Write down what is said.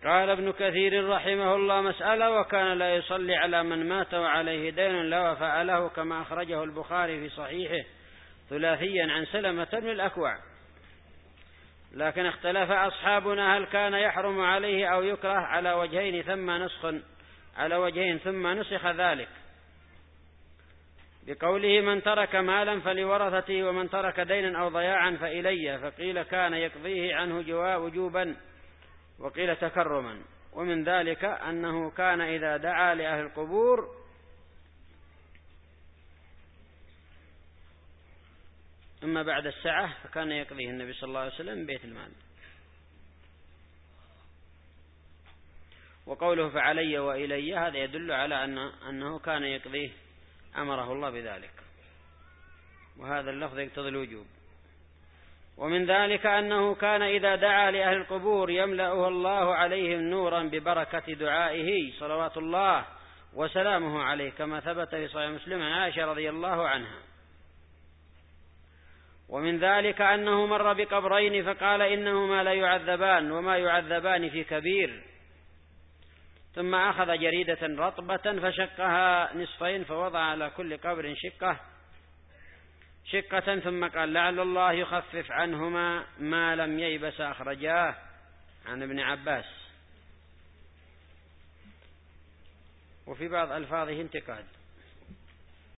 قال ابن كثير رحمه الله: مسألة: وكان لا يصلي على من مات وعليه دين لا وفاء له، كما أخرجه البخاري في صحيحه ثلاثيا عن سلمة بن الأكوع. لكن اختلف أصحابنا هل كان يحرم عليه أو يكره على وجهين ثم نسخ ذلك بقوله: من ترك مالا فلورثته، ومن ترك دينا أو ضياعا فإلي. فقيل كان يقضيه عنه وجوبا، وقيل تكرما. ومن ذلك أنه كان إذا دعا لأهل القبور أما بعد الساعة فكان يقضيه النبي صلى الله عليه وسلم بيت المال. وقوله فعلي وإلي هذا يدل على أنه كان يقضيه، أمره الله بذلك، وهذا اللفظ يقتضي الوجوب. ومن ذلك أنه كان إذا دعا لأهل القبور يملأه الله عليهم نورا ببركة دعائه صلوات الله وسلامه عليه، كما ثبت في صحيح مسلم عن عائشة رضي الله عنها. ومن ذلك أنه مر بقبرين فقال: إنهما لا يعذبان وما يعذبان في كبير. ثم أخذ جريدة رطبة فشقها نصفين فوضع على كل قبر شقة، ثم قال: لعل الله يخفف عنهما ما لم ييبس. أخرجاه عن ابن عباس. وفي بعض ألفاظه انتقاد.